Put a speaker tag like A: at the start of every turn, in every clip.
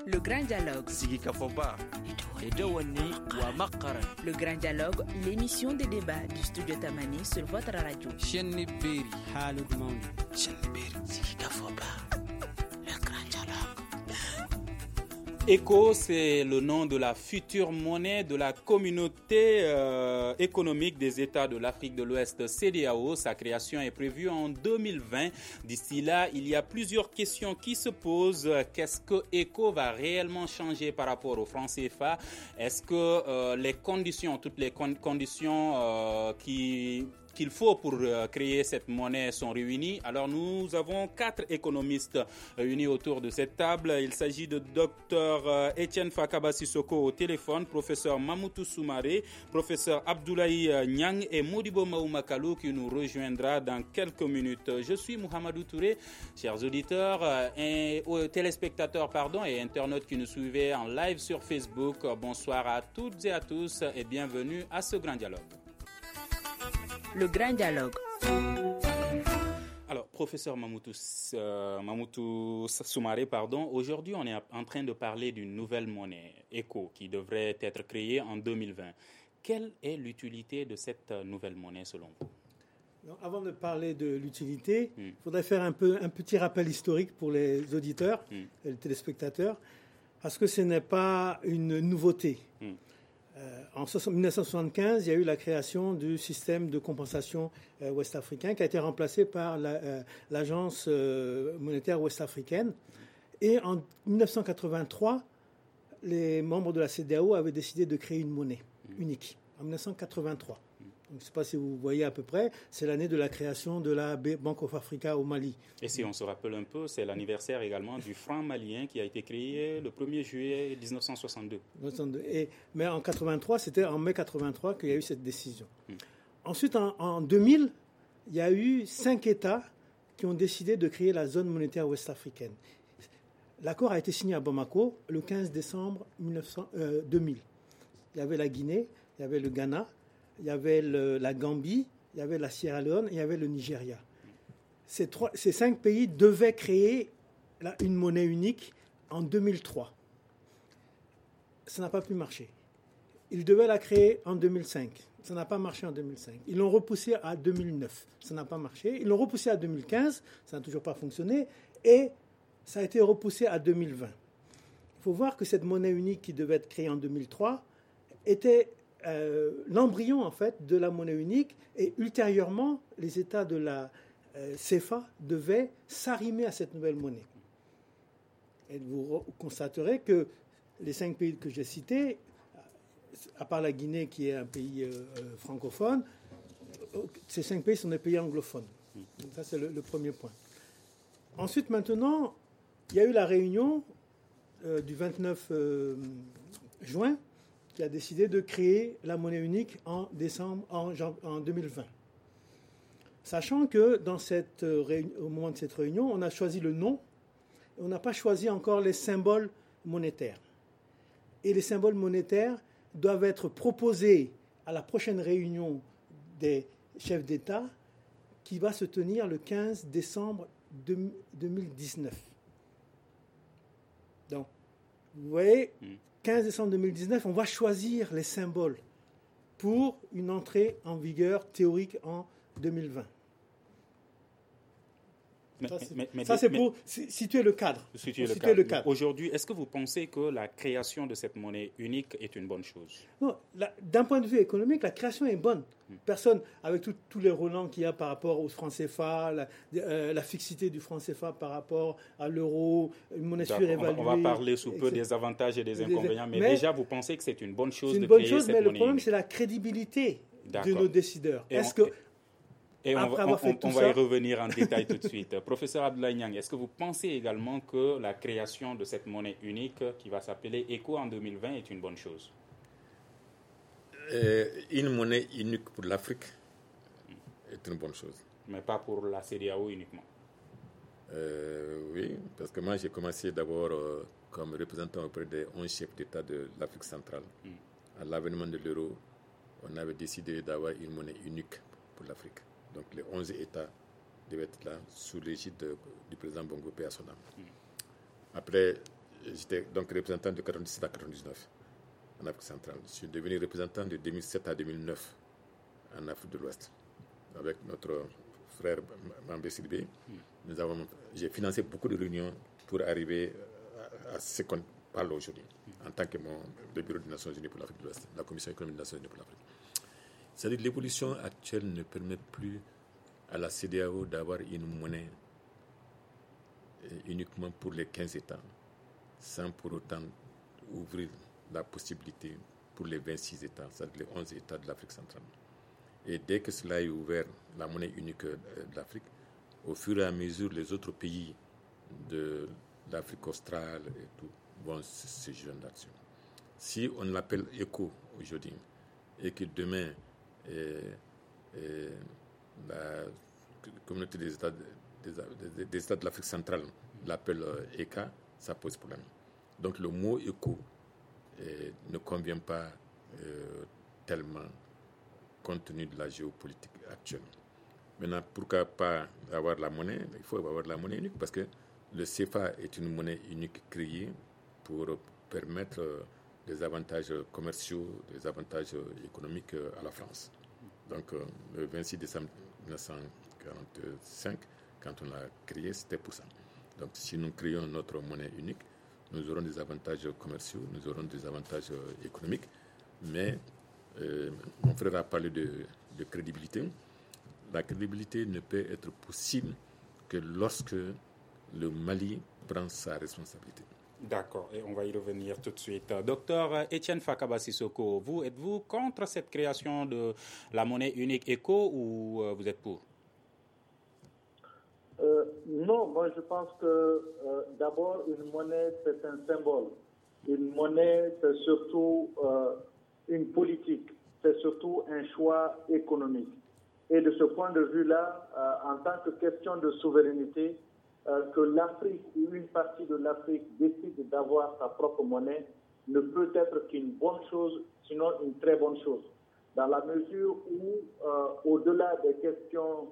A: Le Grand Dialogue.
B: Sigi Kafoba. Edouani Ouamakara.
A: Le Grand Dialogue, l'émission de débat du studio Tamani sur votre radio.
B: Chenni Beri.
C: Halud Maouli.
B: Chenni Beri. Sigi Kafoba. Le Grand Dialogue.
D: ECO, c'est le nom de la future monnaie de la communauté économique des États de l'Afrique de l'Ouest, CEDEAO. Sa création est prévue en 2020. D'ici là, il y a plusieurs questions qui se posent. Qu'est-ce que ECO va réellement changer par rapport au franc CFA? Est-ce que les conditions, toutes les conditions qu'il faut pour créer cette monnaie sont réunies? Alors nous avons 4 économistes unis autour de cette table. Il s'agit de Dr Etienne Fakaba Sissoko au téléphone, professeur Mamoutou Soumaré, professeur Abdoulaye Nyang et Modibo Maoumakalou qui nous rejoindra dans quelques minutes. Je suis Mohamedou Touré, chers auditeurs et téléspectateurs et internautes qui nous suivez en live sur Facebook. Bonsoir à toutes et à tous et bienvenue à ce grand dialogue.
A: Le Grand Dialogue.
D: Alors, professeur Mamoutou Soumaré, aujourd'hui on est en train de parler d'une nouvelle monnaie, ECO, qui devrait être créée en 2020. Quelle est l'utilité de cette nouvelle monnaie selon vous?
C: Donc, avant de parler de l'utilité, il faudrait faire un petit rappel historique pour les auditeurs et les téléspectateurs, parce que ce n'est pas une nouveauté. En 1975, il y a eu la création du système de compensation ouest-africain qui a été remplacé par l'agence monétaire ouest-africaine. Et en 1983, les membres de la CEDEAO avaient décidé de créer une monnaie unique, en 1983. Donc, je ne sais pas si vous voyez à peu près, c'est l'année de la création de la Bank of Africa au Mali.
D: Et si on se rappelle un peu, c'est l'anniversaire également du franc malien qui a été créé le 1er juillet 1962.
C: Mais en 83, c'était en mai 83 qu'il y a eu cette décision. Ensuite, en 2000, il y a eu 5 États qui ont décidé de créer la zone monétaire ouest-africaine. L'accord a été signé à Bamako le 15 décembre 2000. Il y avait la Guinée, il y avait le Ghana, il y avait la Gambie, il y avait la Sierra Leone, il y avait le Nigeria. Ces 5 pays devaient créer une monnaie unique en 2003. Ça n'a pas pu marcher. Ils devaient la créer en 2005. Ça n'a pas marché en 2005. Ils l'ont repoussé à 2009. Ça n'a pas marché. Ils l'ont repoussé à 2015. Ça n'a toujours pas fonctionné. Et ça a été repoussé à 2020. Il faut voir que cette monnaie unique qui devait être créée en 2003 était l'embryon en fait de la monnaie unique, et ultérieurement les États de la CFA devaient s'arrimer à cette nouvelle monnaie. Et vous constaterez que les 5 pays que j'ai cités, à part la Guinée qui est un pays francophone, ces 5 pays sont des pays anglophones. Donc ça c'est le premier point. Ensuite maintenant, il y a eu la réunion du 29 juin qui a décidé de créer la monnaie unique en 2020. Sachant que au moment de cette réunion, on a choisi le nom, et on n'a pas choisi encore les symboles monétaires. Et les symboles monétaires doivent être proposés à la prochaine réunion des chefs d'État qui va se tenir le 15 décembre 2019. Donc, vous voyez, 15 décembre 2019, on va choisir les symboles pour une entrée en vigueur théorique en 2020. Ça, c'est pour situer le cadre.
D: Aujourd'hui, est-ce que vous pensez que la création de cette monnaie unique est une bonne chose?
C: Non, d'un point de vue économique, la création est bonne. Personne, avec tous les relents qu'il y a par rapport au franc CFA, la fixité du franc CFA par rapport à l'euro, une monnaie surévaluée.
D: On va parler sous peu des avantages et des inconvénients, mais déjà, vous pensez que c'est une bonne chose de créer cette monnaie?
C: C'est une bonne chose, mais le problème, c'est la crédibilité de nos décideurs.
D: Et on va y revenir en détail tout de suite. Professeur Abdoulaye Nyang, est-ce que vous pensez également que la création de cette monnaie unique qui va s'appeler ECO en 2020 est une bonne chose?
E: Une monnaie unique pour l'Afrique est une bonne chose.
D: Mais pas pour la CEDEAO uniquement?
E: Oui, parce que moi j'ai commencé d'abord comme représentant auprès des 11 chefs d'État de l'Afrique centrale. À l'avènement de l'euro, on avait décidé d'avoir une monnaie unique pour l'Afrique. Donc les 11 États devaient être là sous l'égide du président Bongo Paix à son âme. Après, j'étais donc représentant de 1997 à 1999 en Afrique centrale. Je suis devenu représentant de 2007 à 2009 en Afrique de l'Ouest. Avec notre frère Mambé Sidibé, j'ai financé beaucoup de réunions pour arriver à ce qu'on parle aujourd'hui, en tant que membre du Bureau des Nations Unies pour l'Afrique de l'Ouest, la Commission économique des Nations Unies pour l'Afrique. C'est-à-dire que l'évolution actuelle ne permet plus à la CEDEAO d'avoir une monnaie uniquement pour les 15 États, sans pour autant ouvrir la possibilité pour les 26 États, c'est-à-dire les 11 États de l'Afrique centrale. Et dès que cela est ouvert, la monnaie unique de l'Afrique, au fur et à mesure, les autres pays de l'Afrique australe et tout vont se joindre là-dessus. Si on l'appelle ECO aujourd'hui, et que demain, la communauté des États de l'Afrique centrale l'appelle ECA, ça pose problème. Donc le mot ECO ne convient pas tellement compte tenu de la géopolitique actuelle. Maintenant, pourquoi pas avoir la monnaie? Il faut avoir la monnaie unique parce que le CFA est une monnaie unique créée pour permettre des avantages commerciaux, des avantages économiques à la France. Donc, le 26 décembre 1945, quand on l'a créé, c'était pour ça. Donc, si nous créons notre monnaie unique, nous aurons des avantages commerciaux, nous aurons des avantages économiques, mais mon frère a parlé de crédibilité. La crédibilité ne peut être possible que lorsque le Mali prend sa responsabilité.
D: D'accord, et on va y revenir tout de suite. Docteur Etienne Fakaba Sissoko, êtes-vous contre cette création de la monnaie unique ECO ou vous êtes pour?
F: Non, moi je pense que d'abord une monnaie c'est un symbole. Une monnaie c'est surtout une politique, c'est surtout un choix économique. Et de ce point de vue-là, en tant que question de souveraineté, que l'Afrique ou une partie de l'Afrique décide d'avoir sa propre monnaie ne peut être qu'une bonne chose, sinon une très bonne chose. Dans la mesure où, au-delà des questions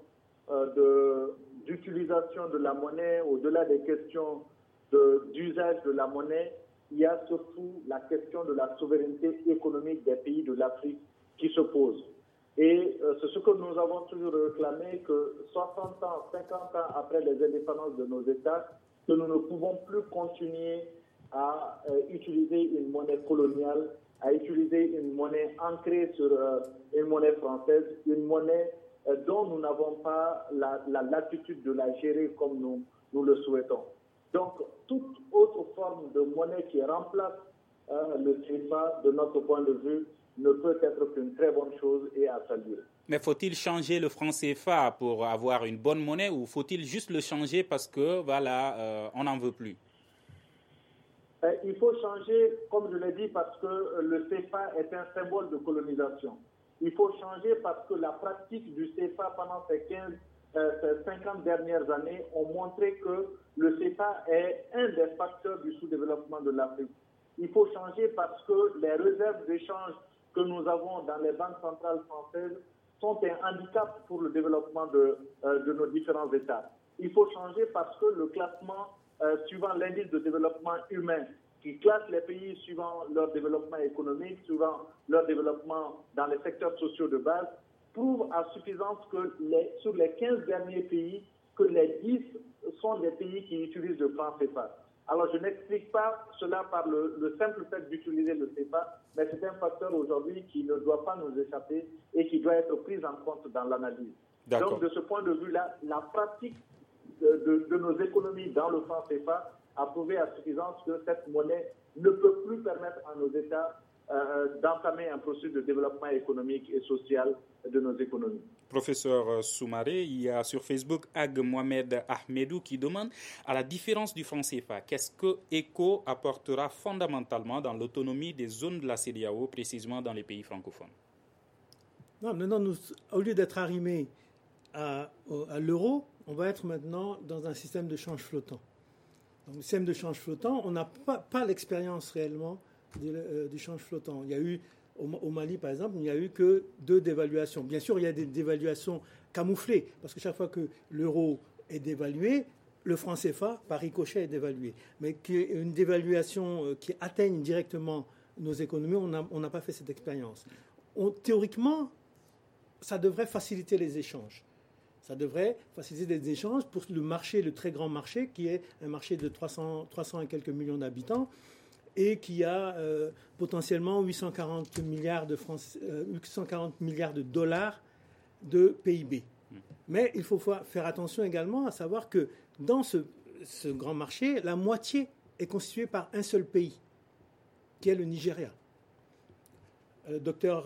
F: d'utilisation de la monnaie, au-delà des questions d'usage de la monnaie, il y a surtout la question de la souveraineté économique des pays de l'Afrique qui se pose. Et c'est ce que nous avons toujours réclamé, que 60 ans, 50 ans après les indépendances de nos États, que nous ne pouvons plus continuer à utiliser une monnaie coloniale, à utiliser une monnaie ancrée sur une monnaie française, une monnaie dont nous n'avons pas la latitude de la gérer comme nous le souhaitons. Donc, toute autre forme de monnaie qui remplace le CFA, de notre point de vue, ne peut être qu'une très bonne chose et à saluer.
D: Mais faut-il changer le franc CFA pour avoir une bonne monnaie ou faut-il juste le changer parce que, voilà, on n'en veut plus?
F: Il faut changer, comme je l'ai dit, parce que le CFA est un symbole de colonisation. Il faut changer parce que la pratique du CFA pendant ces 50 dernières années ont montré que le CFA est un des facteurs du sous-développement de l'Afrique. Il faut changer parce que les réserves d'échange que nous avons dans les banques centrales françaises sont un handicap pour le développement de nos différents États. Il faut changer parce que le classement suivant l'indice de développement humain, qui classe les pays suivant leur développement économique, suivant leur développement dans les secteurs sociaux de base, prouve à suffisance que sur les 15 derniers pays, que les 10 sont des pays qui utilisent le franc CFA. Alors, je n'explique pas cela par le simple fait d'utiliser le CFA, mais c'est un facteur aujourd'hui qui ne doit pas nous échapper et qui doit être pris en compte dans l'analyse. Donc, de ce point de vue-là, la pratique de nos économies dans le franc CFA a prouvé à suffisance que cette monnaie ne peut plus permettre à nos États d'entamer un processus de développement économique et social de nos économies.
D: Professeur Soumaré, il y a sur Facebook Ag Mohamed Ahmedou qui demande, à la différence du franc CFA, qu'est-ce que ECO apportera fondamentalement dans l'autonomie des zones de la CEDEAO, précisément dans les pays francophones?
C: Non, maintenant, au lieu d'être arrimés à l'euro, on va être maintenant dans un système de change flottant. Donc, le système de change flottant, on n'a pas l'expérience réellement du change flottant. Il y a eu, au Mali par exemple, il n'y a eu que 2 dévaluations. Bien sûr, il y a des dévaluations camouflées, parce que chaque fois que l'euro est dévalué, le franc CFA, par ricochet, est dévalué. Mais une dévaluation qui atteigne directement nos économies, on n'a pas fait cette expérience. Théoriquement, ça devrait faciliter les échanges. Ça devrait faciliter les échanges pour le marché, le très grand marché, qui est un marché de 300 et quelques millions d'habitants et qui a potentiellement 840 milliards de dollars de PIB. Mais il faut faire attention également à savoir que dans ce grand marché, la moitié est constituée par un seul pays, qui est le Nigeria. Le docteur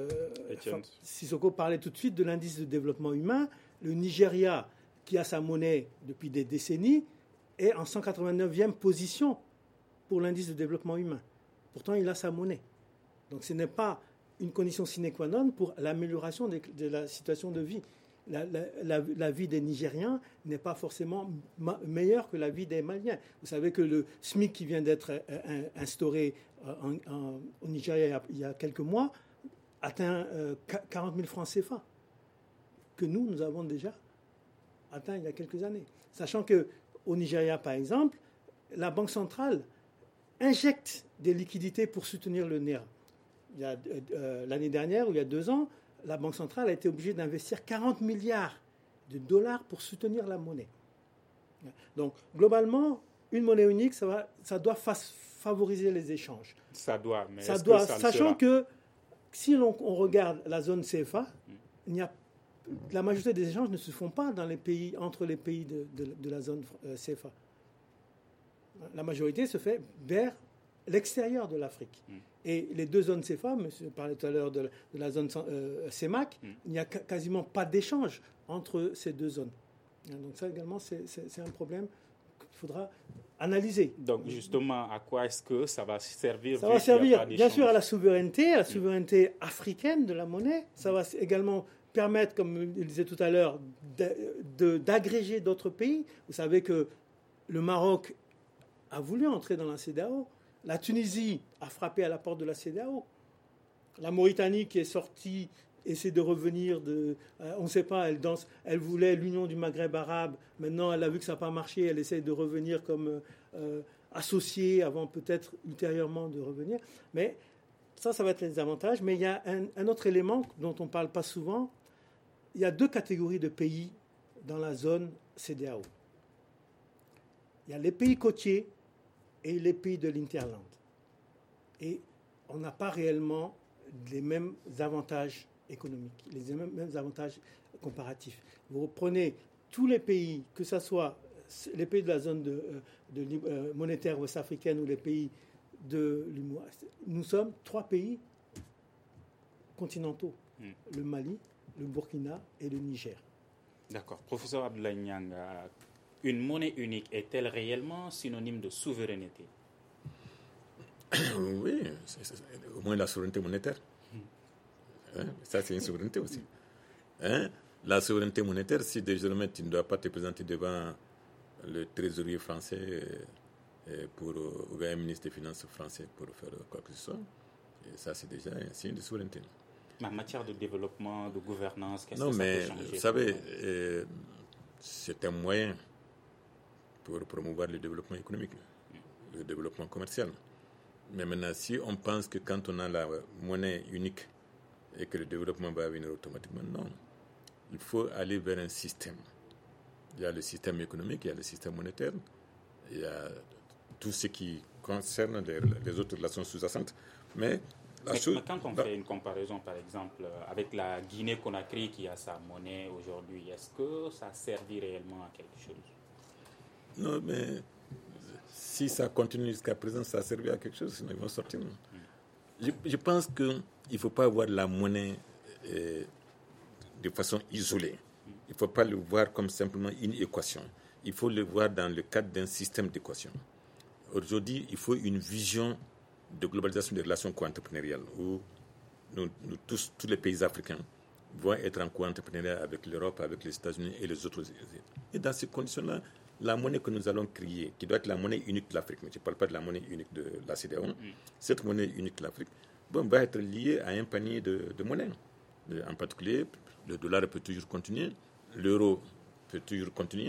C: Sissoko parlait tout de suite de l'indice de développement humain. Le Nigeria, qui a sa monnaie depuis des décennies, est en 189e position pour l'indice de développement humain. Pourtant, il a sa monnaie. Donc ce n'est pas une condition sine qua non pour l'amélioration de la situation de vie. La vie des Nigériens n'est pas forcément meilleure que la vie des Maliens. Vous savez que le SMIC qui vient d'être instauré au Nigeria il y a quelques mois atteint 40 000 francs CFA, que nous avons déjà atteint il y a quelques années. Sachant qu'au Nigeria, par exemple, la Banque centrale injecte des liquidités pour soutenir le NERA. L'année dernière, ou il y a 2 ans, la Banque centrale a été obligée d'investir 40 milliards de dollars pour soutenir la monnaie. Donc, globalement, une monnaie unique, ça doit favoriser les échanges.
D: Ça doit, mais
C: sachant que si on regarde la zone CFA, la majorité des échanges ne se font pas entre les pays de la zone CFA. La majorité se fait vers l'extérieur de l'Afrique. Et les 2 zones CFA, monsieur parlait tout à l'heure de la zone CEMAC, il n'y a quasiment pas d'échange entre ces 2 zones. Donc ça également, c'est un problème qu'il faudra analyser.
D: Donc justement, à quoi est-ce que ça va servir?
C: Ça va servir bien sûr à la souveraineté africaine de la monnaie. Ça va également permettre, comme je le disais tout à l'heure, d'agréger d'autres pays. Vous savez que le Maroc a voulu entrer dans la CEDEAO. La Tunisie a frappé à la porte de la CEDEAO. La Mauritanie qui est sortie essaie de revenir on ne sait pas, elle voulait l'union du Maghreb arabe. Maintenant, elle a vu que ça n'a pas marché. Elle essaie de revenir comme associée avant peut-être ultérieurement de revenir. Mais ça va être les avantages. Mais il y a un autre élément dont on ne parle pas souvent. Il y a 2 catégories de pays dans la zone CEDEAO. Il y a les pays côtiers et les pays de l'Interland. Et on n'a pas réellement les mêmes avantages économiques, les mêmes avantages comparatifs. Vous reprenez tous les pays, que ce soit les pays de la zone monétaire ouest-africaine ou les pays de l'UMOA, nous sommes 3 pays continentaux, le Mali, le Burkina et le Niger.
D: D'accord. Professeur Abdoulaye Niang, une monnaie unique est-elle réellement synonyme de souveraineté?
E: Oui, au moins la souveraineté monétaire. Ça, c'est une souveraineté aussi. La souveraineté monétaire, si désormais tu ne dois pas te présenter devant le trésorier français ou un ministre des Finances français pour faire quoi que ce soit, et ça, c'est déjà un signe de souveraineté.
D: Mais en matière de développement, de gouvernance, qu'est-ce que
E: ça
D: peut changer?
E: Vous savez, c'est un moyen pour promouvoir le développement économique, le développement commercial. Mais maintenant, si on pense que quand on a la monnaie unique et que le développement va venir automatiquement, non. Il faut aller vers un système. Il y a le système économique, il y a le système monétaire, il y a tout ce qui concerne les autres relations sous-jacentes. Mais
D: quand on fait une comparaison, par exemple, avec la Guinée-Conakry qui a sa monnaie aujourd'hui, est-ce que ça servit réellement à quelque chose?
E: Non, mais si ça continue jusqu'à présent, ça a servi à quelque chose, sinon ils vont sortir. Je pense qu'il ne faut pas voir la monnaie de façon isolée. Il ne faut pas le voir comme simplement une équation. Il faut le voir dans le cadre d'un système d'équations. Aujourd'hui, il faut une vision de globalisation des relations co-entrepreneuriales où tous les pays africains vont être en co-entrepreneuriat avec l'Europe, avec les États-Unis et les autres. Et dans ces conditions-là, la monnaie que nous allons créer, qui doit être la monnaie unique de l'Afrique, mais je ne parle pas de la monnaie unique de la CEDEAO, cette monnaie unique de l'Afrique va être liée à un panier de monnaies. En particulier, le dollar peut toujours continuer, l'euro peut toujours continuer,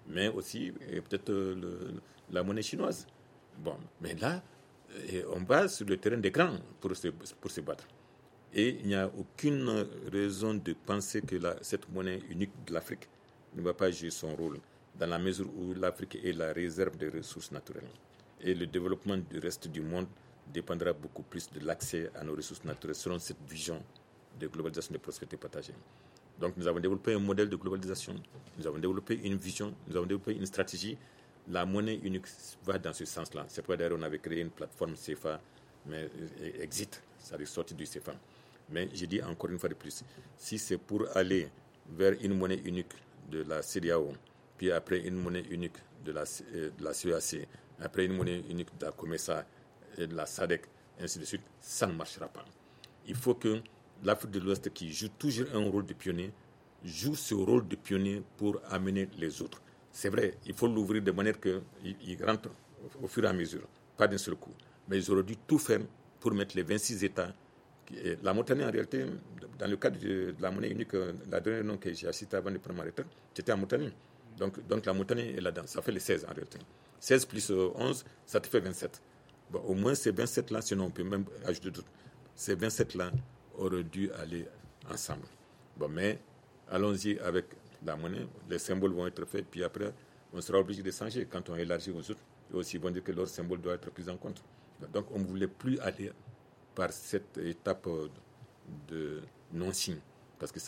E: mais aussi peut-être la monnaie chinoise. Bon, mais là, on va sur le terrain d'écran pour se battre. Et il n'y a aucune raison de penser que cette monnaie unique de l'Afrique ne va pas jouer son rôle, dans la mesure où l'Afrique est la réserve des ressources naturelles. Et le développement du reste du monde dépendra beaucoup plus de l'accès à nos ressources naturelles selon cette vision de globalisation de prospérité partagée. Donc nous avons développé un modèle de globalisation, nous avons développé une vision, nous avons développé une stratégie. La monnaie unique va dans ce sens-là. C'est pourquoi d'ailleurs on avait créé une plateforme CFA, mais exit, c'est-à-dire sortie du CFA. Mais je dis encore une fois de plus, si c'est pour aller vers une monnaie unique de la CEDEAO, puis après une monnaie unique de la CEAC, après une monnaie unique de la COMESA et de la SADC, ainsi de suite, ça ne marchera pas. Il faut que l'Afrique de l'Ouest, qui joue toujours un rôle de pionnier, joue ce rôle de pionnier pour amener les autres. C'est vrai, il faut l'ouvrir de manière qu'il rentre au fur et à mesure, pas d'un seul coup. Mais ils auraient dû tout faire pour mettre les 26 États. La Mauritanie, en réalité, dans le cadre de la monnaie unique, la dernière nom que j'ai cité avant de prendre ma retraite, c'était en Mauritanie. Donc la Mauritanie est là-dedans. Ça fait les 16 en réalité. 16 plus 11, ça te fait 27. Bon, au moins ces 27-là, sinon on peut même ajouter d'autres. Ces 27-là auraient dû aller ensemble. Bon, mais allons-y avec la monnaie. Les symboles vont être faits, puis après, on sera obligé de changer. Quand on élargit aux autres, et aussi, ils vont dire que leur symbole doit être pris en compte. Donc, on ne voulait plus aller par cette étape de non-signe, parce que ça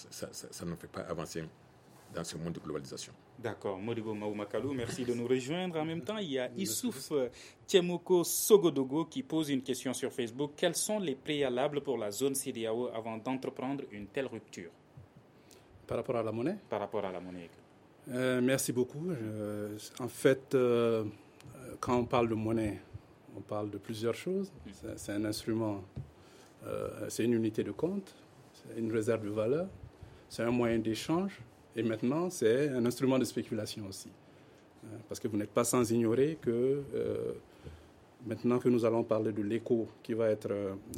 E: ne fait pas avancer dans ce monde de globalisation.
D: D'accord. Modibo Maoumakalou, merci de nous rejoindre. En même temps, il y a Issouf Tiemoko Sogodogo qui pose une question sur Facebook. Quels sont les préalables pour la zone CEDEAO avant d'entreprendre une telle rupture?
G: Par rapport à la monnaie?
D: Par rapport à la monnaie.
G: Merci beaucoup. En fait, quand on parle de monnaie, on parle de plusieurs choses. C'est un instrument, c'est une unité de compte, c'est une réserve de valeur, c'est un moyen d'échange. Et maintenant, c'est un instrument de spéculation aussi. Parce que vous n'êtes pas sans ignorer que maintenant que nous allons parler de l'éco qui va être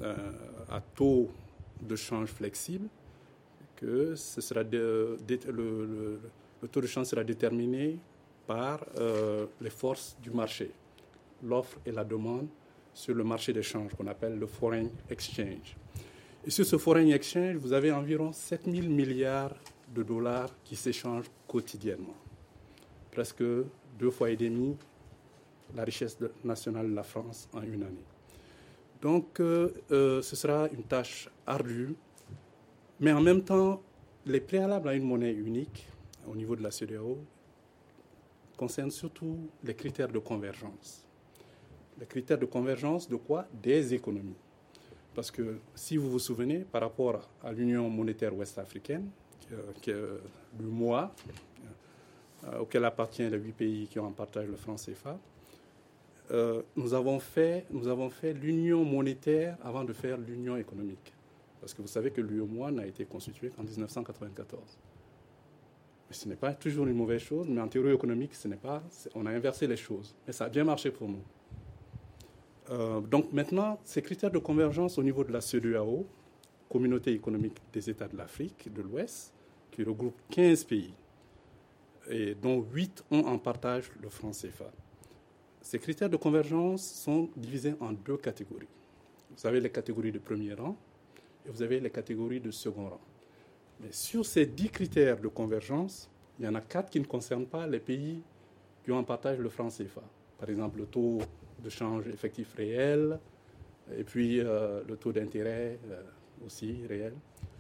G: à taux de change flexible, que ce sera le taux de change sera déterminé par les forces du marché, l'offre et la demande sur le marché d'échange qu'on appelle le foreign exchange. Et sur ce foreign exchange, vous avez environ 7 000 milliards de dollars qui s'échangent quotidiennement. Presque 2,5 fois la richesse nationale de la France en une année. Donc, ce sera une tâche ardue, mais en même temps, les préalables à une monnaie unique au niveau de la CEDEAO concernent surtout les critères de convergence. Les critères de convergence de quoi? Des économies. Parce que si vous vous souvenez, par rapport à l'Union monétaire ouest-africaine, qui est l'UMOA, auquel appartiennent les 8 pays qui ont en partage le franc CFA, nous avons fait l'union monétaire avant de faire l'union économique. Parce que vous savez que l'UMOA n'a été constituée qu'en 1994. Mais ce n'est pas toujours une mauvaise chose, mais en théorie économique, on a inversé les choses. Mais ça a bien marché pour nous. Donc maintenant, ces critères de convergence au niveau de la CEDEAO, Communauté économique des États de l'Afrique de l'Ouest, qui regroupe 15 pays, et dont 8 ont en partage le franc CFA. Ces critères de convergence sont divisés en 2 catégories. Vous avez les catégories de premier rang et vous avez les catégories de second rang. Mais sur ces 10 critères de convergence, il y en a 4 qui ne concernent pas les pays qui ont en partage le franc CFA. Par exemple, le taux de change effectif réel, et puis le taux d'intérêt aussi réel.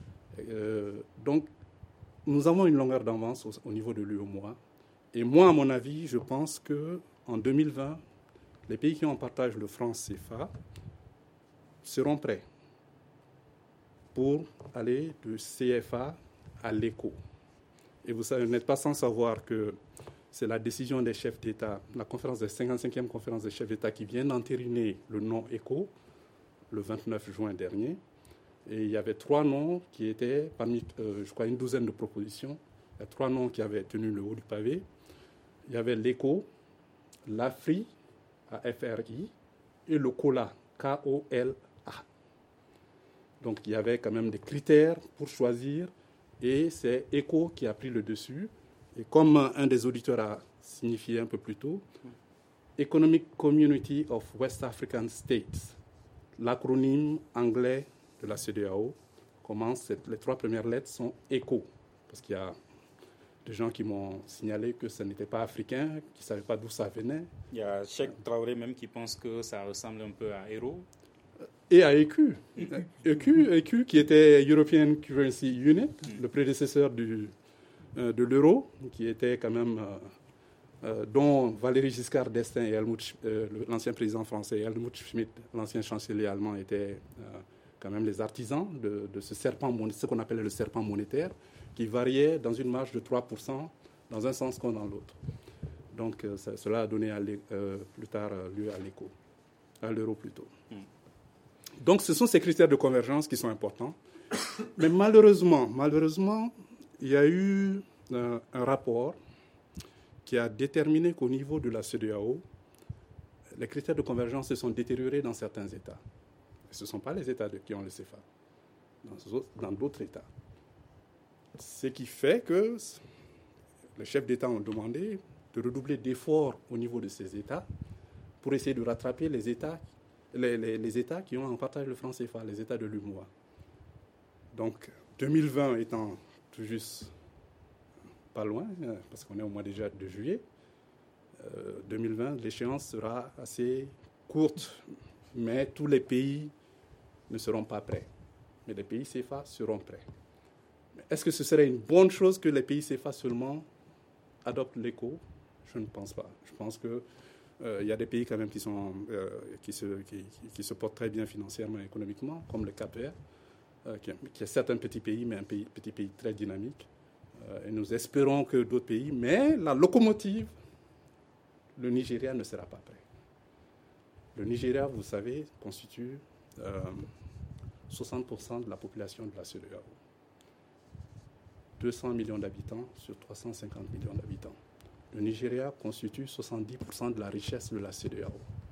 G: Donc, nous avons une longueur d'avance au niveau de l'UEMOA. Et moi, à mon avis, je pense qu'en 2020, les pays qui en partagent le franc CFA seront prêts pour aller de CFA à l'ECO. Et vous n'êtes pas sans savoir que c'est la décision des chefs d'État, la conférence des 55e conférence des chefs d'État qui vient d'entériner le nom ECO le 29 juin dernier. Et il y avait 3 noms qui étaient parmi, je crois, une douzaine de propositions. Il y a 3 noms qui avaient tenu le haut du pavé. Il y avait l'ECO, l'AFRI, AFRI, et le COLA, KOLA. Donc il y avait quand même des critères pour choisir, et c'est ECO qui a pris le dessus. Et comme un des auditeurs a signifié un peu plus tôt, Economic Community of West African States, l'acronyme anglais de la CEDEAO, commence, les 3 premières lettres sont ECO, parce qu'il y a des gens qui m'ont signalé que ce n'était pas africain, qui ne savaient pas d'où ça venait.
D: Il y a Cheikh Traoré même qui pense que ça ressemble un peu à EUR.
G: Et à ECU. ECU qui était European Currency Unit, le prédécesseur de l'euro, qui était quand même, dont Valéry Giscard d'Estaing et l'ancien président français, et Helmut Schmidt, l'ancien chancelier allemand, étaient quand même les artisans de ce serpent, ce qu'on appelait le serpent monétaire, qui variait dans une marge de 3% dans un sens comme dans l'autre. Donc cela a donné plus tard lieu à l'euro plutôt. Donc ce sont ces critères de convergence qui sont importants. Mais malheureusement, il y a eu un rapport qui a déterminé qu'au niveau de la CEDEAO, les critères de convergence se sont détériorés dans certains États. Et ce ne sont pas les États qui ont le CFA, dans d'autres États. Ce qui fait que les chefs d'État ont demandé de redoubler d'efforts au niveau de ces États pour essayer de rattraper les États qui ont en partage le franc CFA, les États de l'UMOA. Donc 2020 étant tout juste pas loin, parce qu'on est au mois déjà de juillet, 2020, l'échéance sera assez courte, mais tous les pays ne seront pas prêts. Mais les pays CFA seront prêts. Est-ce que ce serait une bonne chose que les pays CFA seulement adoptent l'ECO? Je ne pense pas. Je pense qu'il y a des pays quand même qui se portent très bien financièrement et économiquement, comme le Cap-Vert, qui est certes un petit pays, mais un petit pays très dynamique. Et nous espérons que d'autres pays, mais la locomotive, le Nigeria ne sera pas prêt. Le Nigeria, vous savez, constitue 60% de la population de la CEDEAO. 200 millions d'habitants sur 350 millions d'habitants. Le Nigeria constitue 70% de la richesse de la CEDEAO.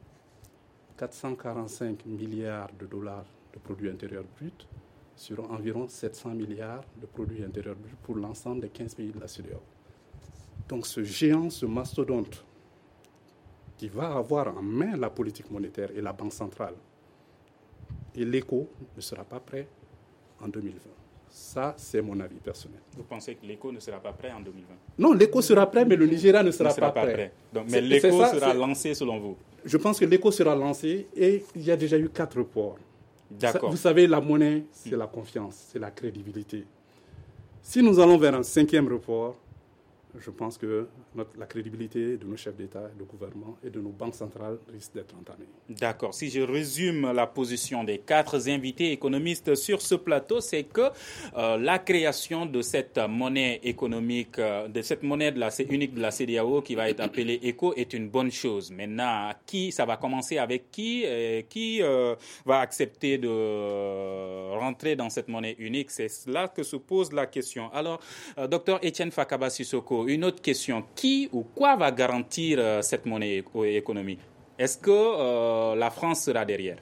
G: 445 milliards de dollars de produits intérieurs bruts sur environ 700 milliards de produits intérieurs bruts pour l'ensemble des 15 pays de la CEDEAO. Donc ce géant, ce mastodonte, qui va avoir en main la politique monétaire et la Banque centrale, et l'ECO ne sera pas prêt en 2020. Ça, c'est mon avis personnel.
D: Vous pensez que l'ECO ne sera pas prêt en 2020?
G: Non, l'ECO sera prêt, mais le Nigeria ne sera pas prêt.
D: Donc, mais l'ECO sera lancé selon vous? Je
G: pense que l'ECO sera lancé et il y a déjà eu 4 reports.
D: D'accord.
G: Vous savez, la monnaie, c'est la confiance, c'est la crédibilité. Si nous allons vers un 5e report, je pense que la crédibilité de nos chefs d'État, de gouvernement et de nos banques centrales risque d'être entamée.
D: D'accord. Si je résume la position des 4 invités économistes sur ce plateau, c'est que la création de cette monnaie économique, de cette monnaie unique de la CEDEAO qui va être appelée ECO est une bonne chose. Maintenant, ça va commencer avec qui va accepter de rentrer dans cette monnaie unique? C'est là que se pose la question. Alors, docteur Etienne Fakaba Sissoko, une autre question. Qui ou quoi va garantir cette monnaie économique? Est-ce que la France sera derrière?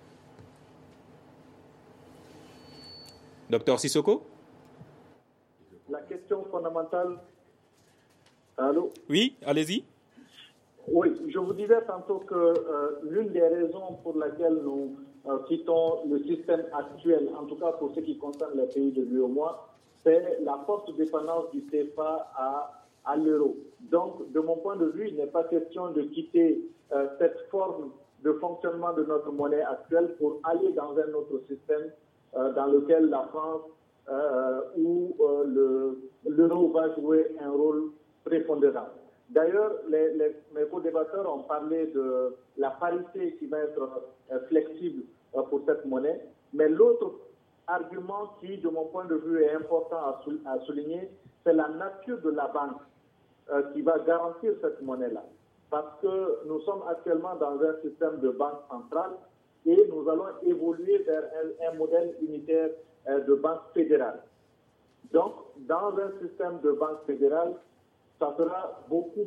D: Docteur Sissoko?
F: La question fondamentale... Allô?
D: Oui, allez-y.
F: Oui, je vous disais tantôt que l'une des raisons pour laquelle nous quittons le système actuel, en tout cas pour ce qui concerne les pays de l'UEMOA, c'est la forte dépendance du CFA à l'euro. Donc, de mon point de vue, il n'est pas question de quitter cette forme de fonctionnement de notre monnaie actuelle pour aller dans un autre système dans lequel la France ou l'euro va jouer un rôle prépondérant. D'ailleurs, mes co-débatteurs ont parlé de la parité qui va être flexible pour cette monnaie, mais l'autre argument qui, de mon point de vue, est important à souligner, c'est la nature de la banque qui va garantir cette monnaie-là. Parce que nous sommes actuellement dans un système de banque centrale et nous allons évoluer vers un modèle unitaire de banque fédérale. Donc, dans un système de banque fédérale, ça sera beaucoup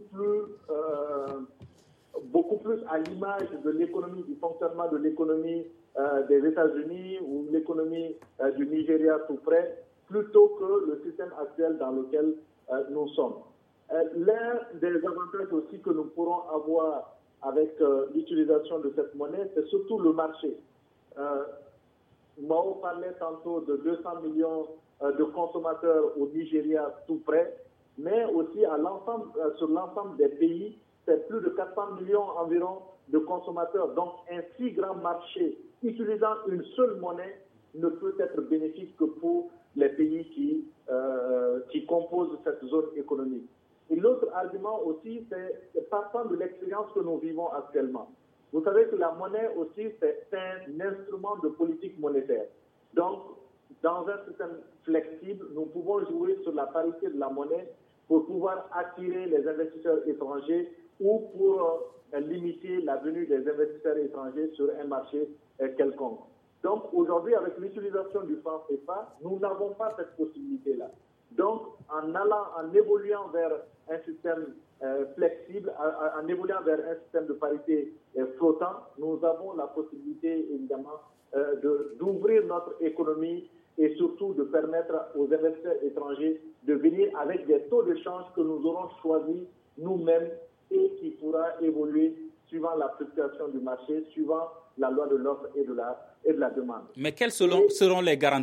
F: plus à l'image de l'économie, du fonctionnement de l'économie des États-Unis ou l'économie du Nigeria tout près, plutôt que le système actuel dans lequel nous sommes. L'un des avantages aussi que nous pourrons avoir avec l'utilisation de cette monnaie, c'est surtout le marché. Mao parlait tantôt de 200 millions de consommateurs au Nigeria tout près, mais aussi sur l'ensemble des pays, c'est plus de 400 millions environ de consommateurs. Donc un si grand marché utilisant une seule monnaie ne peut être bénéfique que pour les pays qui composent cette zone économique. Et l'autre argument aussi, c'est partant de l'expérience que nous vivons actuellement. Vous savez que la monnaie aussi, c'est un instrument de politique monétaire. Donc, dans un système flexible, nous pouvons jouer sur la parité de la monnaie pour pouvoir attirer les investisseurs étrangers ou pour limiter la venue des investisseurs étrangers sur un marché quelconque. Donc, aujourd'hui, avec l'utilisation du franc CFA, nous n'avons pas cette possibilité-là. Donc, en évoluant vers un système flexible, en évoluant vers un système de parité flottant, nous avons la possibilité, évidemment, d'ouvrir notre économie et surtout de permettre aux investisseurs étrangers de venir avec des taux de change que nous aurons choisis nous-mêmes et qui pourra évoluer suivant la fluctuation du marché, suivant la loi de l'offre et de la demande.
D: Mais quelles seront les garanties ?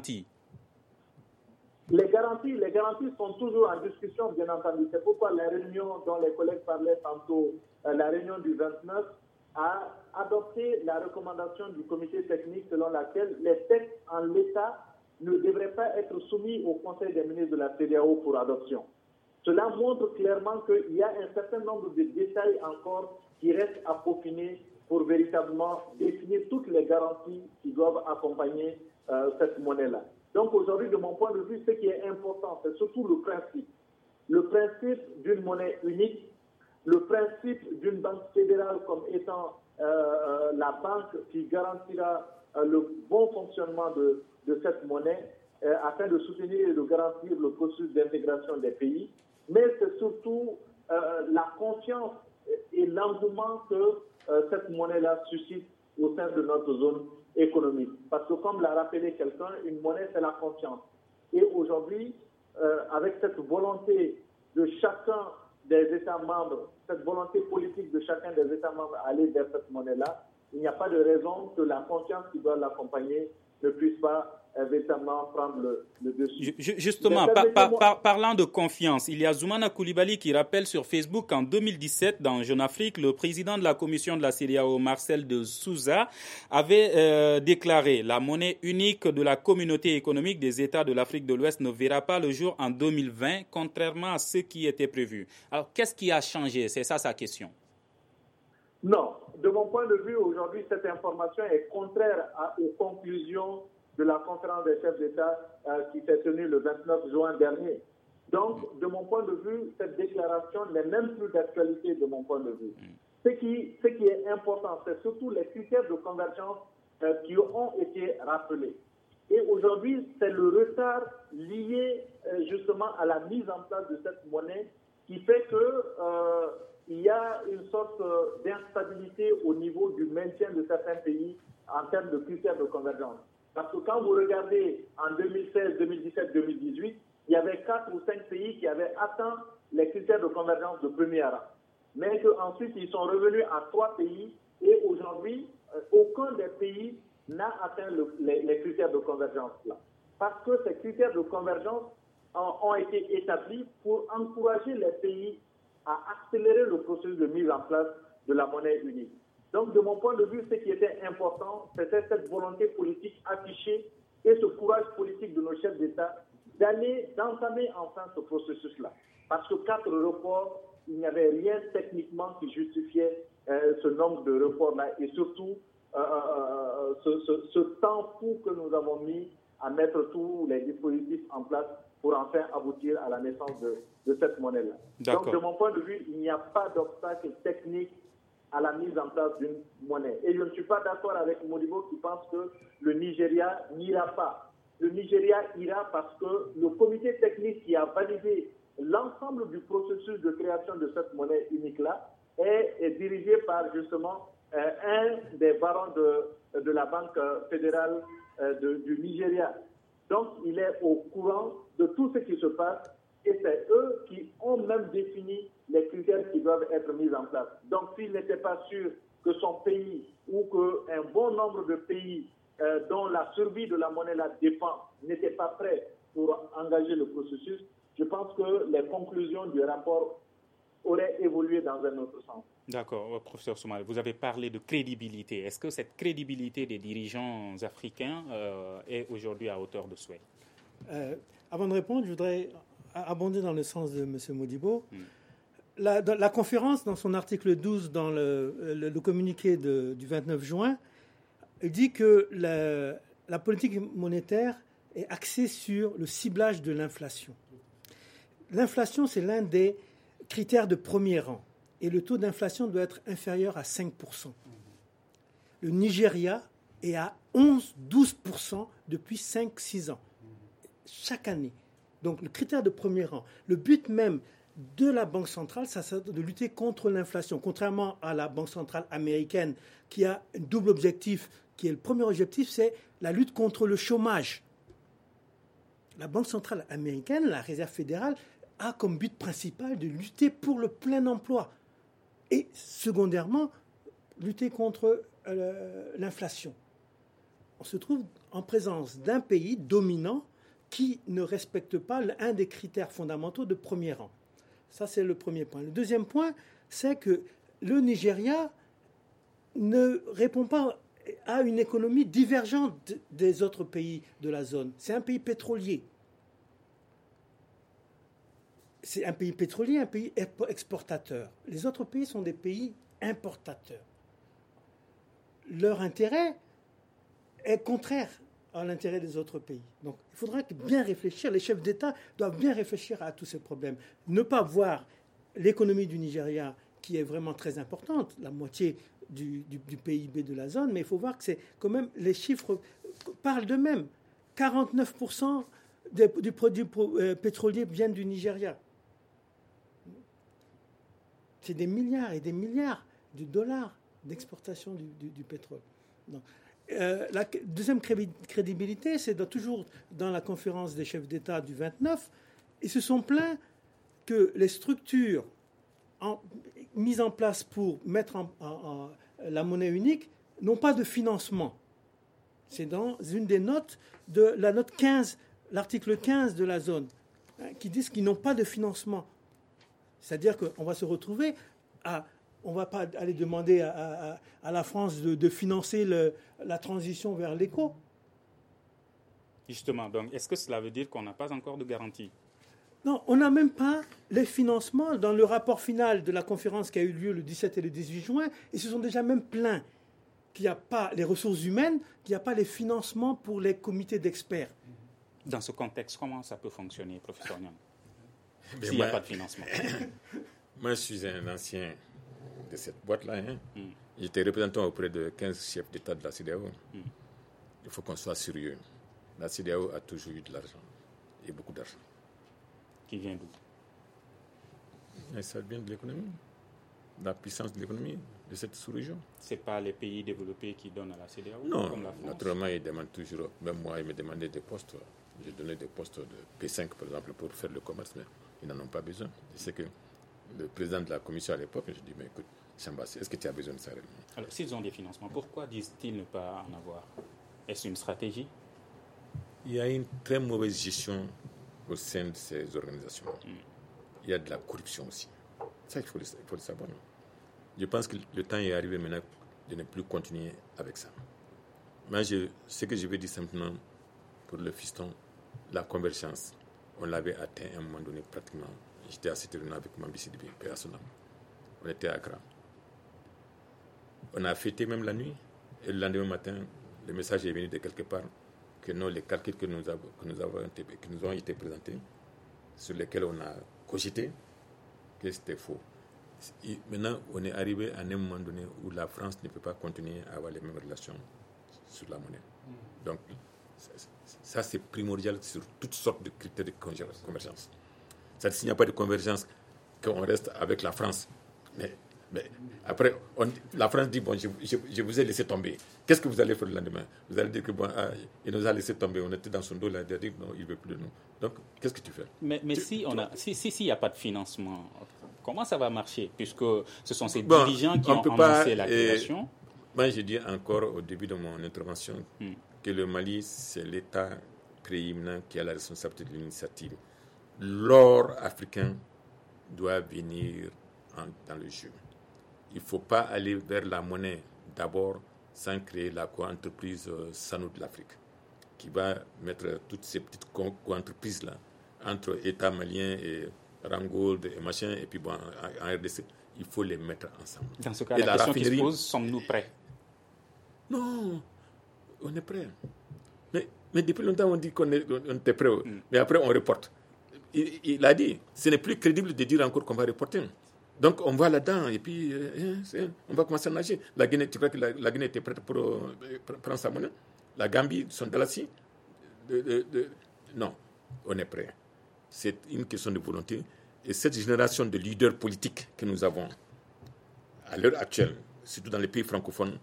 F: Les garanties sont toujours en discussion, bien entendu. C'est pourquoi la réunion dont les collègues parlaient tantôt, la réunion du 29, a adopté la recommandation du comité technique selon laquelle les textes en l'état ne devraient pas être soumis au Conseil des ministres de la CEDEAO pour adoption. Cela montre clairement qu'il y a un certain nombre de détails encore qui restent à peaufiner pour véritablement définir toutes les garanties qui doivent accompagner cette monnaie-là. Donc aujourd'hui, de mon point de vue, ce qui est important, c'est surtout le principe. Le principe d'une monnaie unique, le principe d'une banque fédérale comme étant la banque qui garantira le bon fonctionnement de cette monnaie afin de soutenir et de garantir le processus d'intégration des pays. Mais c'est surtout la confiance et l'engouement que cette monnaie-là suscite au sein de notre zone économique. Parce que comme l'a rappelé quelqu'un, une monnaie, c'est la confiance. Et aujourd'hui, avec cette volonté de chacun des États membres, cette volonté politique de chacun des États membres à aller vers cette monnaie-là, il n'y a pas de raison que la confiance qui doit l'accompagner ne puisse pas véritablement prendre le dessus.
D: Justement, parlant de confiance, il y a Zoumana Coulibaly qui rappelle sur Facebook qu'en 2017, dans Jeune Afrique, le président de la commission de la CEDEAO, Marcel de Souza, avait déclaré « La monnaie unique de la communauté économique des États de l'Afrique de l'Ouest ne verra pas le jour en 2020, contrairement à ce qui était prévu. » Alors, qu'est-ce qui a changé? C'est ça sa question.
F: Non. De mon point de vue, aujourd'hui, cette information est contraire aux conclusions de la conférence des chefs d'État qui s'est tenue le 29 juin dernier. Donc, de mon point de vue, cette déclaration n'est même plus d'actualité de mon point de vue. Ce qui est important, c'est surtout les critères de convergence qui ont été rappelés. Et aujourd'hui, c'est le retard lié justement à la mise en place de cette monnaie qui fait qu'il y a une sorte d'instabilité au niveau du maintien de certains pays en termes de critères de convergence. Parce que quand vous regardez en 2016, 2017, 2018, il y avait 4 ou 5 pays qui avaient atteint les critères de convergence de premier rang. Mais qu'ensuite, ils sont revenus à 3 pays et aujourd'hui, aucun des pays n'a atteint les critères de convergence là. Parce que ces critères de convergence ont été établis pour encourager les pays à accélérer le processus de mise en place de la monnaie unique. Donc, de mon point de vue, ce qui était important, c'était cette volonté politique affichée et ce courage politique de nos chefs d'État d'entamer enfin ce processus-là. Parce que 4 reports, il n'y avait rien techniquement qui justifiait ce nombre de reports-là et surtout ce temps fou que nous avons mis à mettre tous les dispositifs en place pour enfin aboutir à la naissance de cette monnaie-là. Donc, de mon point de vue, il n'y a pas d'obstacle technique à la mise en place d'une monnaie. Et je ne suis pas d'accord avec Modibo qui pense que le Nigeria n'ira pas. Le Nigeria ira parce que le comité technique qui a validé l'ensemble du processus de création de cette monnaie unique-là est dirigé par justement un des barons de la Banque fédérale du Nigeria. Donc, il est au courant de tout ce qui se passe et c'est eux qui ont même défini les critères qui doivent être mis en place. Donc, s'il n'était pas sûr que son pays ou qu'un bon nombre de pays dont la survie de la monnaie la dépend n'étaient pas prêts pour engager le processus, je pense que les conclusions du rapport auraient évolué dans un autre sens.
D: D'accord, professeur Soumaré, vous avez parlé de crédibilité. Est-ce que cette crédibilité des dirigeants africains est aujourd'hui à hauteur de souhait?
C: Avant de répondre, je voudrais abonder dans le sens de M. Modibo. La conférence, dans son article 12, dans le communiqué du 29 juin, dit que la politique monétaire est axée sur le ciblage de l'inflation. L'inflation, c'est l'un des critères de premier rang. Et le taux d'inflation doit être inférieur à 5%. Le Nigeria est à 11-12% depuis 5-6 ans, chaque année. Donc le critère de premier rang. Le but même de la Banque centrale, c'est de lutter contre l'inflation. Contrairement à la Banque centrale américaine qui a un double objectif, qui est le premier objectif, c'est la lutte contre le chômage. La Banque centrale américaine, la Réserve fédérale, a comme but principal de lutter pour le plein emploi. Et secondairement, lutter contre l'inflation. On se trouve en présence d'un pays dominant qui ne respecte pas un des critères fondamentaux de premier rang. Ça, c'est le premier point. Le deuxième point, c'est que le Nigeria ne répond pas à une économie divergente des autres pays de la zone. C'est un pays pétrolier. C'est un pays pétrolier, un pays exportateur. Les autres pays sont des pays importateurs. Leur intérêt est contraire à l'intérêt des autres pays. Donc, il faudra bien réfléchir. Les chefs d'État doivent bien réfléchir à tous ces problèmes. Ne pas voir l'économie du Nigeria, qui est vraiment très importante, la moitié du PIB de la zone, mais il faut voir que c'est quand même, les chiffres parlent d'eux-mêmes. 49% du produit pétrolier viennent du Nigeria. C'est des milliards et des milliards de dollars d'exportation du pétrole. Donc, la deuxième crédibilité, c'est toujours dans la conférence des chefs d'État du 29, ils se sont plaints que les structures mises en place pour mettre en la monnaie unique n'ont pas de financement. C'est dans une des notes de la note 15, l'article 15 de la zone, qui disent qu'ils n'ont pas de financement. C'est-à-dire qu'on va se retrouver on ne va pas aller demander à la France de financer la transition vers l'éco.
D: Justement, donc, est-ce que cela veut dire qu'on n'a pas encore de garantie?
C: Non, on n'a même pas les financements. Dans le rapport final de la conférence qui a eu lieu le 17 et le 18 juin, ils se sont déjà même plaints qu'il n'y a pas les ressources humaines, qu'il n'y a pas les financements pour les comités d'experts.
D: Dans ce contexte, comment ça peut fonctionner, professeur Niang, s'il n'y a pas de financement?
E: Moi, je suis un ancien de cette boîte-là. J'étais représentant auprès de 15 chefs d'État de la CEDEAO. Il faut qu'on soit sérieux. La CEDEAO a toujours eu de l'argent, et beaucoup d'argent.
D: Qui vient d'où?
E: Et ça vient de l'économie, de la puissance de l'économie de cette sous-région.
D: Ce n'est pas les pays développés qui donnent à la CEDEAO,
E: non,
D: comme la France?
E: Naturellement, ils demandent toujours, même moi, ils me demandaient des postes. J'ai donné des postes de P5, par exemple, pour faire le commerce, mais ils n'en ont pas besoin. Je sais que le président de la commission à l'époque, je dis, mais écoute, Samba, est-ce que tu as besoin de ça réellement?
D: Alors, s'ils ont des financements, pourquoi disent-ils ne pas en avoir? Est-ce une stratégie?
E: Il y a une très mauvaise gestion au sein de ces organisations. Il y a de la corruption aussi. Ça, il faut le savoir. Non? Je pense que le temps est arrivé maintenant de ne plus continuer avec ça. Mais ce que je veux dire simplement pour le fiston, la convergence, on l'avait atteint à un moment donné pratiquement. J'étais à cette réunion avec Mambi Sidibé, Père Sonam. On était à Accra. On a fêté même la nuit. Et le lendemain matin, le message est venu de quelque part que non, les calculs qui nous ont été présentés, sur lesquels on a cogité, que c'était faux. Et maintenant, on est arrivé à un moment donné où la France ne peut pas continuer à avoir les mêmes relations sur la monnaie. Donc, ça, c'est primordial sur toutes sortes de critères de convergence. Ça, s'il n'y a pas de convergence, qu'on reste avec la France. Mais Mais après, la France dit, bon, je vous ai laissé tomber. Qu'est-ce que vous allez faire le lendemain? Vous allez dire que bon, il nous a laissé tomber, on était dans son dos, là, il a dit non, il ne veut plus de nous. Donc, qu'est-ce que tu fais?
D: Mais s'il n'y a pas de financement, comment ça va marcher? Puisque ce sont ces dirigeants qui ont annoncé la création.
E: Moi, je dis encore au début de mon intervention que le Mali, c'est l'État prééminent qui a la responsabilité de l'initiative. L'or africain doit venir dans le jeu. Il ne faut pas aller vers la monnaie d'abord sans créer la co-entreprise Sanou de l'Afrique, qui va mettre toutes ces petites co-entreprises-là entre État malien et Rangold et machin, et puis bon, en RDC, il faut les mettre ensemble.
D: Dans ce cas, la question qui se pose, sommes-nous prêts?
E: Non, on est prêts. Mais depuis longtemps, on dit qu'on était prêts, mais après, on reporte. Il a dit, ce n'est plus crédible de dire encore qu'on va reporter. Donc, on va là-dedans, et puis, on va commencer à nager. La Guinée, tu crois que la Guinée était prête pour prendre sa monnaie? La Gambie, son dalasi? Non, on est prêt. C'est une question de volonté. Et cette génération de leaders politiques que nous avons, à l'heure actuelle, surtout dans les pays francophones,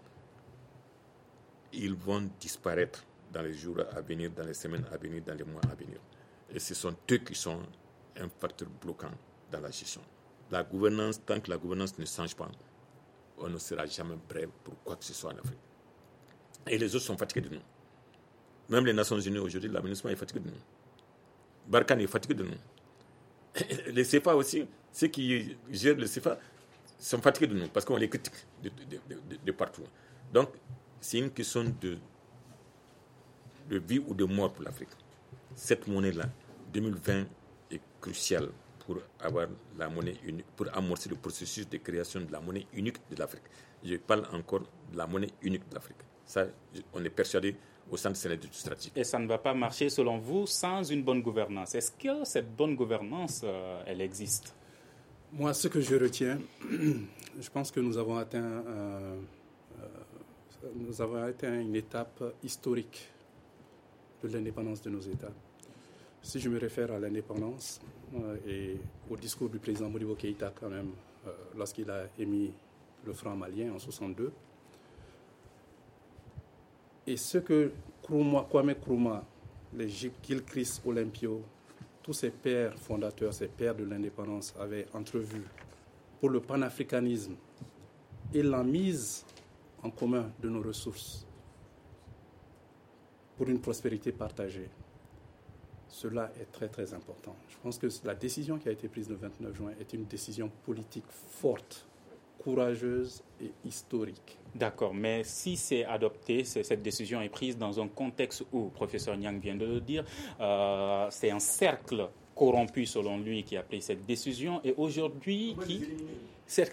E: ils vont disparaître dans les jours à venir, dans les semaines à venir, dans les mois à venir. Et ce sont eux qui sont un facteur bloquant dans la gestion. La gouvernance, tant que la gouvernance ne change pas, on ne sera jamais prêt pour quoi que ce soit en Afrique. Et les autres sont fatigués de nous. Même les Nations Unies aujourd'hui, l'aménagement est fatigué de nous. Barkhane est fatigué de nous. Les CFA aussi, ceux qui gèrent le CFA sont fatigués de nous parce qu'on les critique de partout. Donc, c'est une question de vie ou de mort pour l'Afrique. Cette monnaie-là, 2020, est cruciale pour avoir la monnaie unique, pour amorcer le processus de création de la monnaie unique de l'Afrique. Je parle encore de la monnaie unique de l'Afrique. Ça, on est persuadé au sein de cette étude stratégique.
D: Et ça ne va pas marcher, selon vous, sans une bonne gouvernance. Est-ce que cette bonne gouvernance, elle existe?
G: Moi, ce que je retiens, je pense que nous avons atteint une étape historique de l'indépendance de nos États. Si je me réfère à l'indépendance et au discours du président Modibo Keïta, quand même, lorsqu'il a émis le franc malien en 1962, et ce que Kwame Nkrumah, les Gilchrist Olympio, tous ces pères fondateurs, ces pères de l'indépendance avaient entrevu pour le panafricanisme et la mise en commun de nos ressources pour une prospérité partagée. Cela est très très important. Je pense que la décision qui a été prise le 29 juin est une décision politique forte, courageuse et historique.
D: D'accord, mais si c'est adopté, cette décision est prise dans un contexte où, professeur Niang vient de le dire, c'est un cercle corrompu selon lui qui a pris cette décision et aujourd'hui c'est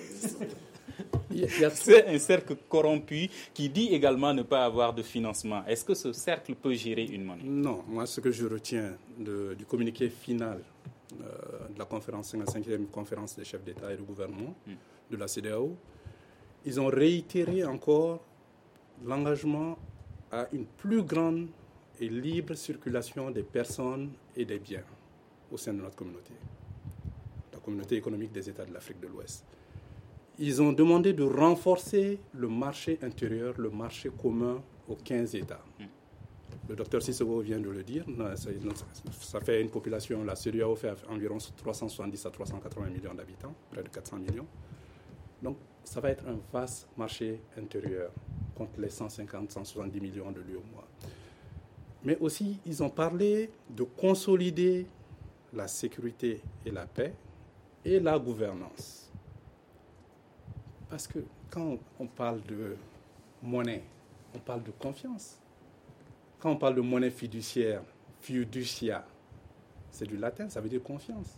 D: un cercle corrompu qui dit également ne pas avoir de financement. Est-ce que ce cercle peut gérer une monnaie?
G: Non, moi ce que je retiens du communiqué final de la 55e conférence des chefs d'État et de gouvernement de la CEDEAO, ils ont réitéré encore l'engagement à une plus grande et libre circulation des personnes et des biens au sein de notre communauté, la communauté économique des États de l'Afrique de l'Ouest. Ils ont demandé de renforcer le marché intérieur, le marché commun aux 15 États. Le docteur Sissoko vient de le dire, ça fait une population, la CEDEAO fait environ 370 à 380 millions d'habitants, près de 400 millions. Donc, ça va être un vaste marché intérieur contre les 150, 170 millions de l'UEMOA. Mais aussi, ils ont parlé de consolider la sécurité et la paix et la gouvernance. Parce que quand on parle de monnaie, on parle de confiance. Quand on parle de monnaie fiduciaire, fiducia, c'est du latin, ça veut dire confiance.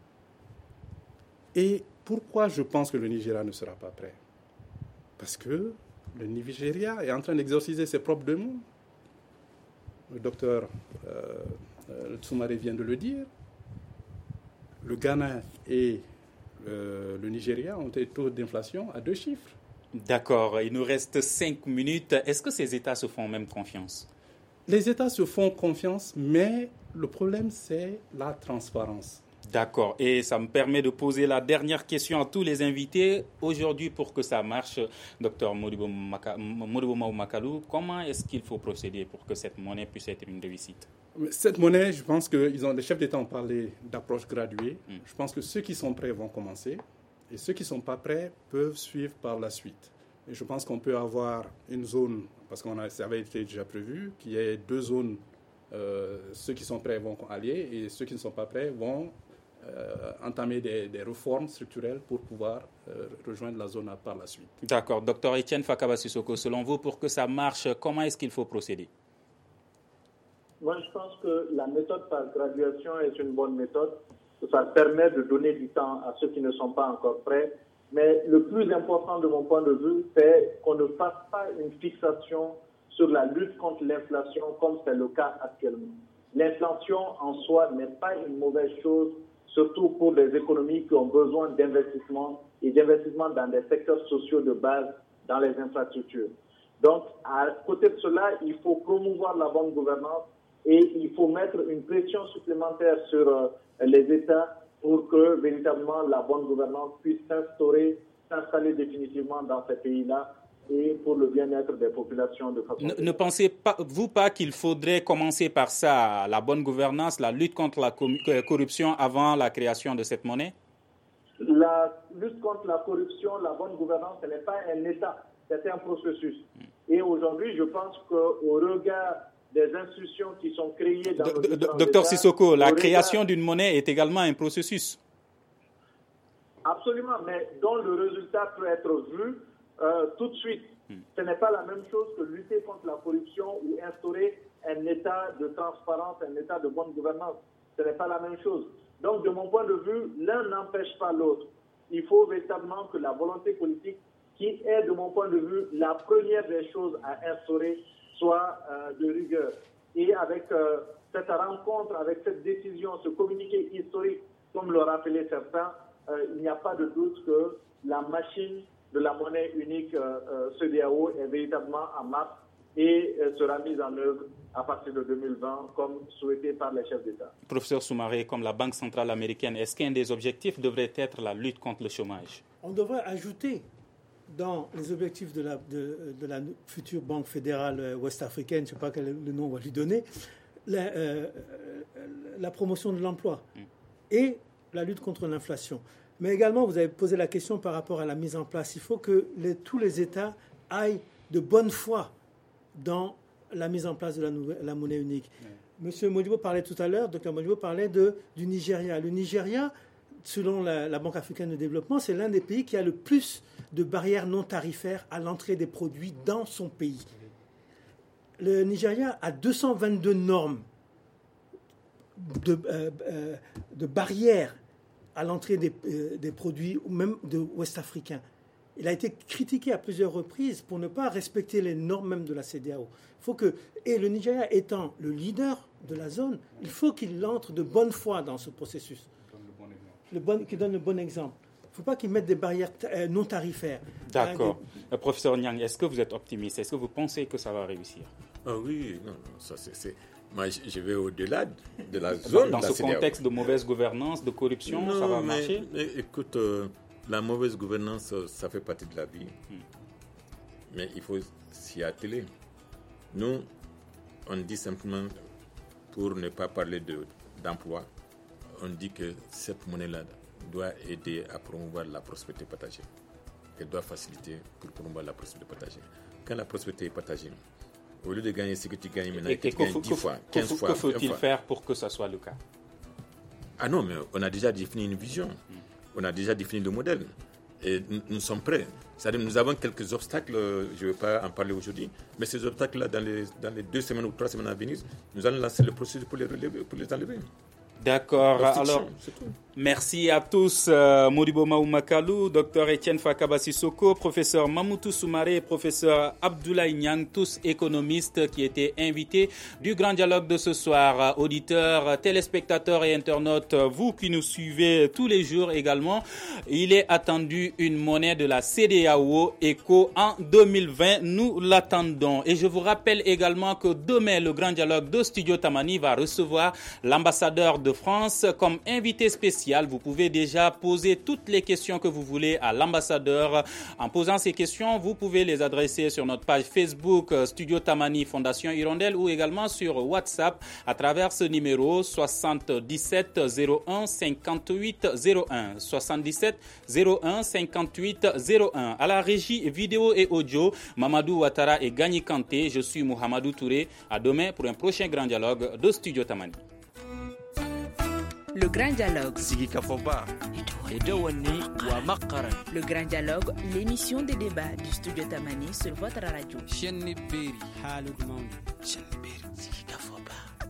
G: Et pourquoi je pense que le Nigeria ne sera pas prêt? Parce que le Nigeria est en train d'exorciser ses propres démons. Le docteur Tsumare vient de le dire. Le Ghana et le Nigeria ont des taux d'inflation à 2 chiffres.
D: D'accord, il nous reste 5 minutes. Est-ce que ces États se font même confiance?
G: Les États se font confiance, mais le problème, c'est la transparence.
D: D'accord. Et ça me permet de poser la dernière question à tous les invités. Aujourd'hui, pour que ça marche, Dr Modibo Mahamadou, comment est-ce qu'il faut procéder pour que cette monnaie puisse être une réussite?
G: Cette monnaie, je pense que les chefs d'État ont parlé d'approche graduée. Je pense que ceux qui sont prêts vont commencer et ceux qui ne sont pas prêts peuvent suivre par la suite. Et je pense qu'on peut avoir une zone, parce que ça avait été déjà prévu, qu'il y ait 2 zones. Ceux qui sont prêts vont allier et ceux qui ne sont pas prêts vont entamer des réformes structurelles pour pouvoir rejoindre la zone A par la suite.
D: D'accord. Docteur Etienne Fakaba Sissoko, selon vous, pour que ça marche, comment est-ce qu'il faut procéder?
F: Moi, je pense que la méthode par graduation est une bonne méthode. Ça permet de donner du temps à ceux qui ne sont pas encore prêts. Mais le plus important de mon point de vue, c'est qu'on ne fasse pas une fixation sur la lutte contre l'inflation comme c'est le cas actuellement. L'inflation en soi n'est pas une mauvaise chose, surtout pour les économies qui ont besoin d'investissement et d'investissement dans des secteurs sociaux de base, dans les infrastructures. Donc, à côté de cela, il faut promouvoir la bonne gouvernance et il faut mettre une pression supplémentaire sur les États pour que véritablement la bonne gouvernance puisse s'installer définitivement dans ces pays-là et pour le bien-être des populations de façon...
D: Ne pensez pas, vous pas qu'il faudrait commencer par ça, la bonne gouvernance, la lutte contre la corruption avant la création de cette monnaie?
F: La lutte contre la corruption, la bonne gouvernance, ce n'est pas un État, c'est un processus. Et aujourd'hui, je pense qu'au regard des institutions qui sont créées dans le
D: Docteur Sissoko, la création d'une monnaie est également un processus.
F: Absolument, mais dont le résultat peut être vu tout de suite. Ce n'est pas la même chose que lutter contre la corruption ou instaurer un état de transparence, un état de bonne gouvernance. Ce n'est pas la même chose. Donc, de mon point de vue, l'un n'empêche pas l'autre. Il faut véritablement que la volonté politique, qui est, de mon point de vue, la première des choses à instaurer, soit de rigueur. Et avec cette rencontre, avec cette décision, ce communiqué historique, comme le rappelaient certains, il n'y a pas de doute que la machine de la monnaie unique CEDEAO est véritablement en marche et sera mise en œuvre à partir de 2020, comme souhaité par les chefs d'État.
D: Professeur Soumaré, comme la Banque centrale américaine, est-ce qu'un des objectifs devrait être la lutte contre le chômage?
C: On devrait ajouter dans les objectifs de la future Banque fédérale ouest-africaine, je ne sais pas quel le nom on va lui donner, la promotion de l'emploi et la lutte contre l'inflation. Mais également, vous avez posé la question par rapport à la mise en place. Il faut que tous les États aillent de bonne foi dans la mise en place de la monnaie unique. Monsieur Modibo parlait tout à l'heure, Dr Modibo parlait du Nigeria. Le Nigeria, selon la Banque africaine de développement, c'est l'un des pays qui a le plus de barrières non tarifaires à l'entrée des produits dans son pays. Le Nigeria a 222 normes de barrières à l'entrée des produits, ou même de ouest-africains. Il a été critiqué à plusieurs reprises pour ne pas respecter les normes même de la CEDEAO. Et le Nigeria étant le leader de la zone, il faut qu'il entre de bonne foi dans ce processus. Qu'il donne le bon exemple. Il ne faut pas qu'il mette des barrières non tarifaires.
D: D'accord. Professeur Niang, est-ce que vous êtes optimiste? Est-ce que vous pensez que ça va réussir?
E: Oui, non, ça c'est... Moi, je vais au-delà de la zone.
D: Dans ce contexte de mauvaise gouvernance, de corruption, non, ça va marcher?
E: Mais écoute, la mauvaise gouvernance, ça fait partie de la vie. Mais il faut s'y atteler. Nous, on dit simplement, pour ne pas parler d'emploi, on dit que cette monnaie-là doit aider à promouvoir la prospérité partagée. Elle doit faciliter pour promouvoir la prospérité partagée. Quand la prospérité est partagée, au lieu de gagner ce que tu gagnes maintenant, tu gagnes 10 fois, 15 fois.
D: Que faut-il faire pour que ça soit le cas?
E: Ah non, mais on a déjà défini une vision. On a déjà défini le modèle. Et nous sommes prêts. C'est-à-dire nous avons quelques obstacles, je ne vais pas en parler aujourd'hui, mais ces obstacles-là, dans les 2 semaines ou 3 semaines à venir, nous allons lancer le processus pour les enlever.
D: D'accord. Alors,
E: c'est tout.
D: Merci à tous, Modibo Maoumakalou, Dr Etienne Fakaba Sissoko, professeur Mamoutou Soumaré, professeur Abdoulaye Niang, tous économistes qui étaient invités du grand dialogue de ce soir. Auditeurs, téléspectateurs et internautes, vous qui nous suivez tous les jours également, il est attendu une monnaie de la CEDEAO ECO en 2020. Nous l'attendons. Et je vous rappelle également que demain, le grand dialogue de Studio Tamani va recevoir l'ambassadeur de France comme invité spécial. Vous pouvez déjà poser toutes les questions que vous voulez à l'ambassadeur. En posant ces questions, vous pouvez les adresser sur notre page Facebook Studio Tamani Fondation Hirondelle ou également sur WhatsApp à travers ce numéro 77 01 58 01 77 01 58 01. À la régie vidéo et audio, Mamadou Ouattara et Gagny Kanté. Je suis Mohamedou Touré. À demain pour un prochain grand dialogue de Studio Tamani.
A: Le grand dialogue. Le grand dialogue, l'émission des débats du Studio Tamani sur votre radio.